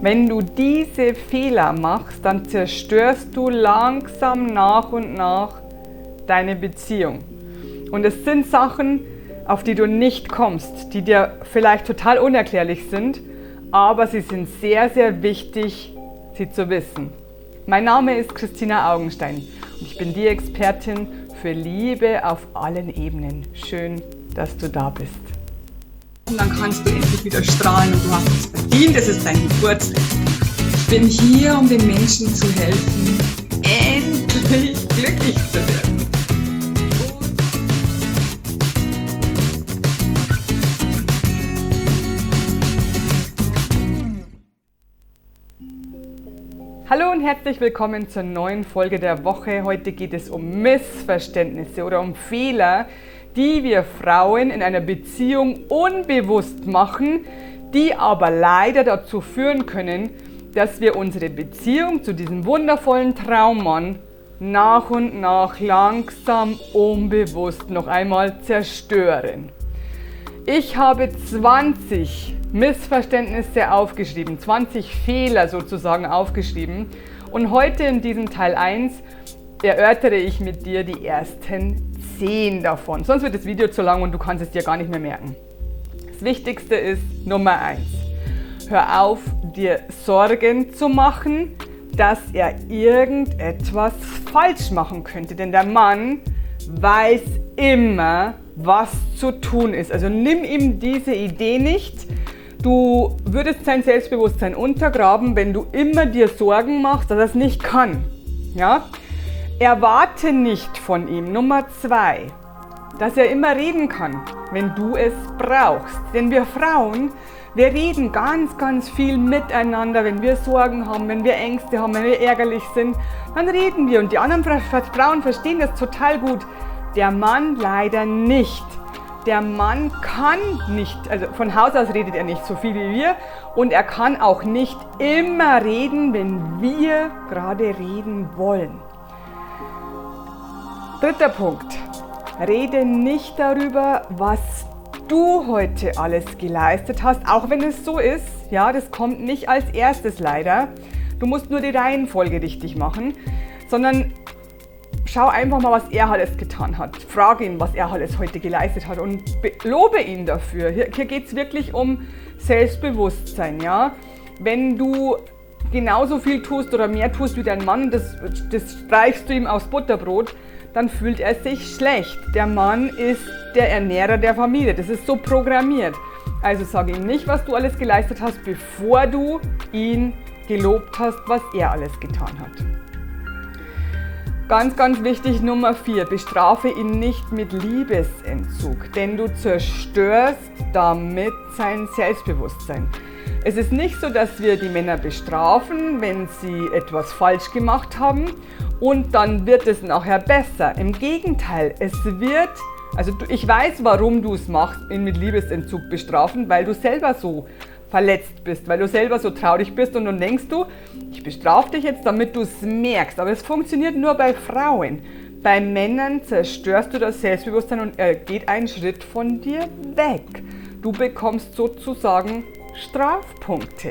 Wenn du diese Fehler machst, dann zerstörst du langsam nach und nach deine Beziehung. Und es sind Sachen, auf die du nicht kommst, die dir vielleicht total unerklärlich sind, aber sie sind sehr, sehr wichtig, sie zu wissen. Mein Name ist Christina Augenstein und ich bin die Expertin für Liebe auf allen Ebenen. Schön, dass du da bist. Und dann kannst du endlich wieder strahlen und du hast es verdient, es ist dein Geburtstag. Ich bin hier, um den Menschen zu helfen, endlich glücklich zu werden. Hallo und herzlich willkommen zur neuen Folge der Woche. Heute geht es um Missverständnisse oder um Fehler, die wir Frauen in einer Beziehung unbewusst machen, die aber leider dazu führen können, dass wir unsere Beziehung zu diesem wundervollen Traummann nach und nach langsam unbewusst noch einmal zerstören. Ich habe 20 Missverständnisse aufgeschrieben, 20 Fehler sozusagen aufgeschrieben und heute in diesem Teil 1 erörtere ich mit dir die ersten 10 davon. Sonst wird das Video zu lang und du kannst es dir gar nicht mehr merken. Das Wichtigste ist Nummer 1. Hör auf, dir Sorgen zu machen, dass er irgendetwas falsch machen könnte. Denn der Mann weiß immer, was zu tun ist. Also nimm ihm diese Idee nicht. Du würdest sein Selbstbewusstsein untergraben, wenn du immer dir Sorgen machst, dass er es nicht kann. Ja? Erwarte nicht von ihm, Nummer 2, dass er immer reden kann, wenn du es brauchst. Denn wir Frauen, wir reden ganz, ganz viel miteinander, wenn wir Sorgen haben, wenn wir Ängste haben, wenn wir ärgerlich sind, dann reden wir. Und die anderen Frauen verstehen das total gut. Der Mann leider nicht. Der Mann kann nicht, also von Haus aus redet er nicht so viel wie wir und er kann auch nicht immer reden, wenn wir gerade reden wollen. 3. Punkt. Rede nicht darüber, was du heute alles geleistet hast, auch wenn es so ist. Ja, das kommt nicht als erstes leider. Du musst nur die Reihenfolge richtig machen, sondern schau einfach mal, was er alles getan hat. Frage ihn, was er alles heute geleistet hat und lobe ihn dafür. Hier geht es wirklich um Selbstbewusstsein. Ja? Wenn du genauso viel tust oder mehr tust wie dein Mann und das streichst du ihm aufs Butterbrot, dann fühlt er sich schlecht. Der Mann ist der Ernährer der Familie. Das ist so programmiert. Also sag ihm nicht, was du alles geleistet hast, bevor du ihn gelobt hast, was er alles getan hat. Ganz, ganz wichtig, Nummer 4, bestrafe ihn nicht mit Liebesentzug, denn du zerstörst damit sein Selbstbewusstsein. Es ist nicht so, dass wir die Männer bestrafen, wenn sie etwas falsch gemacht haben und dann wird es nachher besser. Im Gegenteil, ich weiß, warum du es machst, ihn mit Liebesentzug bestrafen, weil du selber so verletzt bist, weil du selber so traurig bist und dann denkst du, ich bestrafe dich jetzt, damit du es merkst. Aber es funktioniert nur bei Frauen. Bei Männern zerstörst du das Selbstbewusstsein und er geht einen Schritt von dir weg. Du bekommst sozusagen Strafpunkte.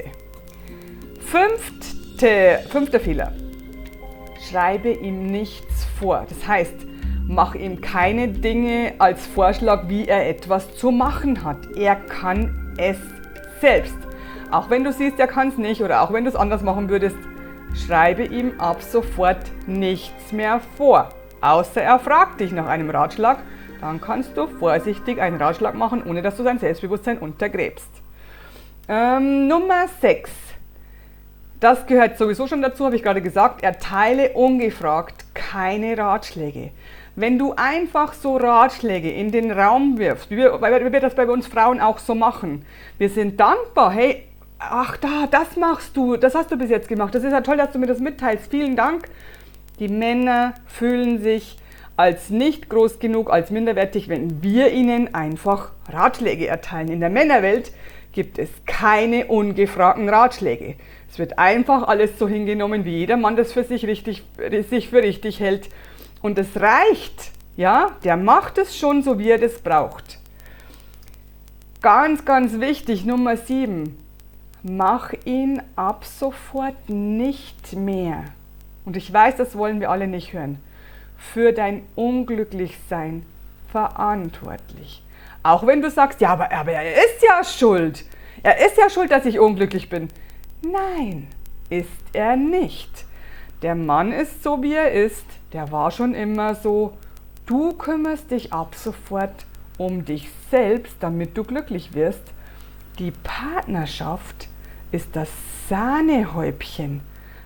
5. Fehler. Schreibe ihm nichts vor. Das heißt, mach ihm keine Dinge als Vorschlag, wie er etwas zu machen hat. Er kann es selbst. Auch wenn du siehst, er kann es nicht oder auch wenn du es anders machen würdest, schreibe ihm ab sofort nichts mehr vor. Außer er fragt dich nach einem Ratschlag, dann kannst du vorsichtig einen Ratschlag machen, ohne dass du sein Selbstbewusstsein untergräbst. Nummer 6. Das gehört sowieso schon dazu, habe ich gerade gesagt, erteile ungefragt keine Ratschläge. Wenn du einfach so Ratschläge in den Raum wirfst, wie wir das bei uns Frauen auch so machen, wir sind dankbar, hey, das machst du, das hast du bis jetzt gemacht, das ist ja toll, dass du mir das mitteilst, vielen Dank. Die Männer fühlen sich als nicht groß genug, als minderwertig, wenn wir ihnen einfach Ratschläge erteilen. In der Männerwelt gibt es keine ungefragten Ratschläge. Es wird einfach alles so hingenommen, wie jeder Mann das für sich für richtig hält. Und es reicht, ja, der macht es schon so, wie er das braucht. Ganz, ganz wichtig, Nummer 7. mach ihn ab sofort nicht mehr. Und ich weiß, das wollen wir alle nicht hören. Für dein Unglücklichsein verantwortlich. Auch wenn du sagst, ja, aber er ist ja schuld. Er ist ja schuld, dass ich unglücklich bin. Nein, ist er nicht. Der Mann ist so, wie er ist. Der war schon immer so. Du kümmerst dich ab sofort um dich selbst, damit du glücklich wirst. Die Partnerschaft ist das Sahnehäubchen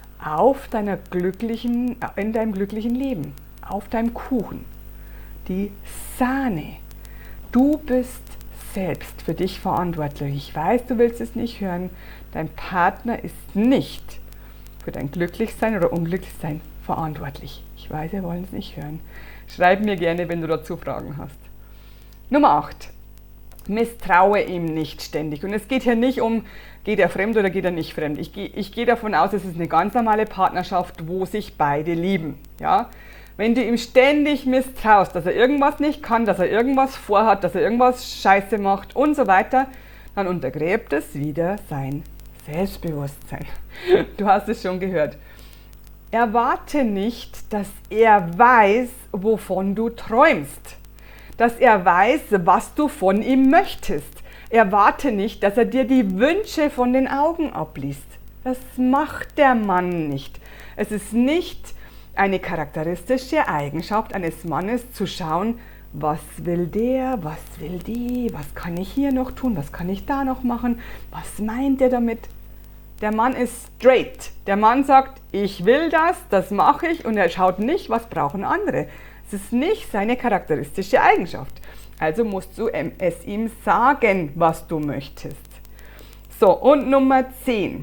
in deinem glücklichen Leben, auf deinem Kuchen. Die Sahne. Du bist selbst für dich verantwortlich. Ich weiß, du willst es nicht hören. Dein Partner ist nicht für dein Glücklichsein oder Unglücklichsein verantwortlich. Ich weiß, wir wollen es nicht hören. Schreib mir gerne, wenn du dazu Fragen hast. Nummer 8. Misstraue ihm nicht ständig. Und es geht hier nicht um, geht er fremd oder geht er nicht fremd. Ich gehe davon aus, es ist eine ganz normale Partnerschaft, wo sich beide lieben. Ja? Wenn du ihm ständig misstraust, dass er irgendwas nicht kann, dass er irgendwas vorhat, dass er irgendwas Scheiße macht und so weiter, dann untergräbt es wieder sein Selbstbewusstsein. Du hast es schon gehört. Erwarte nicht, dass er weiß, wovon du träumst. Dass er weiß, was du von ihm möchtest. Erwarte nicht, dass er dir die Wünsche von den Augen abliest. Das macht der Mann nicht. Es ist nicht eine charakteristische Eigenschaft eines Mannes zu schauen, was will der, was will die, was kann ich hier noch tun, was kann ich da noch machen, was meint er damit? Der Mann ist straight. Der Mann sagt, ich will das, das mache ich, und er schaut nicht, was brauchen andere. Es ist nicht seine charakteristische Eigenschaft. Also musst du es ihm sagen, was du möchtest. So, und Nummer 10.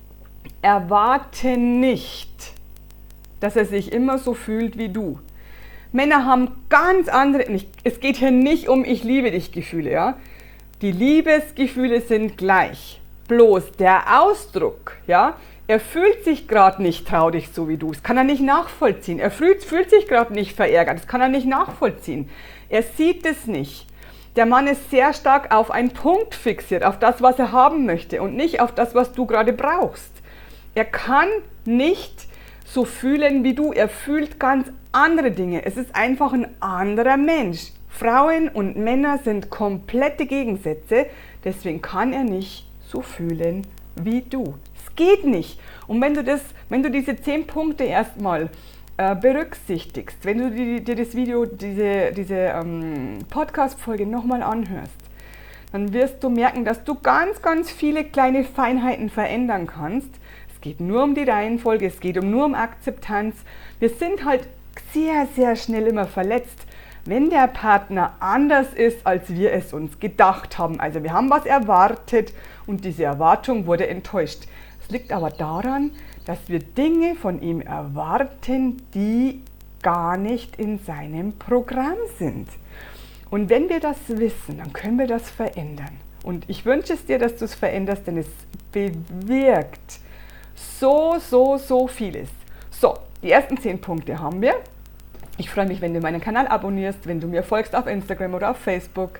Erwarte nicht, dass er sich immer so fühlt wie du. Männer haben ganz andere, es geht hier nicht um ich liebe dich Gefühle, ja. Die Liebesgefühle sind gleich. Bloß der Ausdruck, ja, er fühlt sich gerade nicht traurig so wie du, das kann er nicht nachvollziehen. Er fühlt sich gerade nicht verärgert, das kann er nicht nachvollziehen. Er sieht es nicht. Der Mann ist sehr stark auf einen Punkt fixiert, auf das, was er haben möchte und nicht auf das, was du gerade brauchst. Er kann nicht so fühlen wie du, er fühlt ganz andere Dinge. Es ist einfach ein anderer Mensch. Frauen und Männer sind komplette Gegensätze, deswegen kann er nicht so fühlen wie du. Es geht nicht. Und wenn du diese 10 Punkte erstmal berücksichtigst, wenn du dir das Video, diese Podcast-Folge nochmal anhörst, dann wirst du merken, dass du ganz, ganz viele kleine Feinheiten verändern kannst. Es geht nur um die Reihenfolge, es geht nur um Akzeptanz. Wir sind halt sehr, sehr schnell immer verletzt, wenn der Partner anders ist, als wir es uns gedacht haben. Also wir haben was erwartet und diese Erwartung wurde enttäuscht. Es liegt aber daran, dass wir Dinge von ihm erwarten, die gar nicht in seinem Programm sind. Und wenn wir das wissen, dann können wir das verändern. Und ich wünsche es dir, dass du es veränderst, denn es bewirkt so vieles. So, die ersten 10 Punkte haben wir. Ich freue mich, wenn du meinen Kanal abonnierst, wenn du mir folgst auf Instagram oder auf Facebook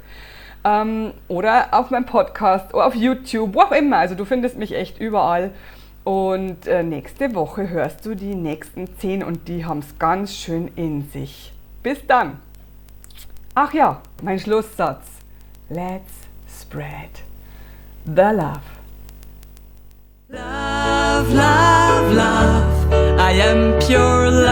oder auf meinem Podcast oder auf YouTube, wo auch immer. Also du findest mich echt überall. Und nächste Woche hörst du die nächsten 10 und die haben es ganz schön in sich. Bis dann. Ach ja, mein Schlusssatz. Let's spread the love. Love, love, love. I am pure love.